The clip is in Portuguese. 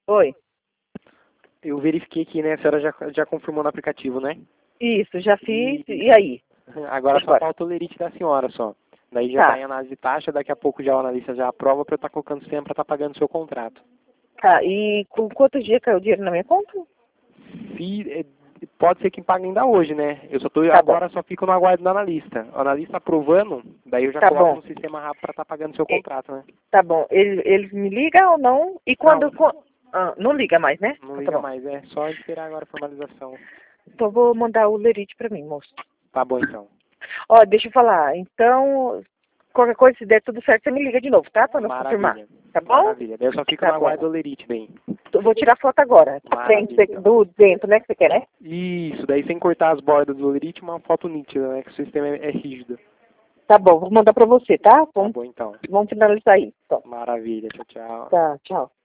Oi. Eu verifiquei aqui, né? A senhora já confirmou no aplicativo, né? Isso, já fiz. E aí? Agora só falta o lerite da senhora só. Daí já Tá. está em análise de taxa, daqui a pouco já o analista já aprova para eu estar colocando o sistema para estar pagando o seu contrato. Tá, e com quantos dias caiu o dinheiro na minha conta? Pode ser que pague ainda hoje, né? Eu só tô Tá agora bom. só fico no aguardo do analista. O analista aprovando, daí eu já Tá coloco bom. no sistema rápido para estar pagando o seu contrato, né? Tá bom. Ele me liga ou não? E quando... Não, não liga mais, né? não Então tá liga bom. mais, é só esperar agora a formalização. Então vou mandar o lerite pra mim, moço. Tá bom então. Ó, deixa eu falar. Então, qualquer coisa, se der tudo certo, você me liga de novo, tá? Pra nós confirmar. Maravilha. Tá bom? Maravilha. Daí eu só fico Tá no aguardo bom. do lerite, bem. Eu vou tirar foto agora. A frente Maravilha. do dentro, né? Que você quer, né? Isso, daí sem cortar as bordas do lerite, uma foto nítida, né? Que o sistema é rígido. Tá bom, vou mandar pra você, tá? Tá bom então. Vamos finalizar aí. Então. Maravilha. Tchau, tchau. Tá, tchau.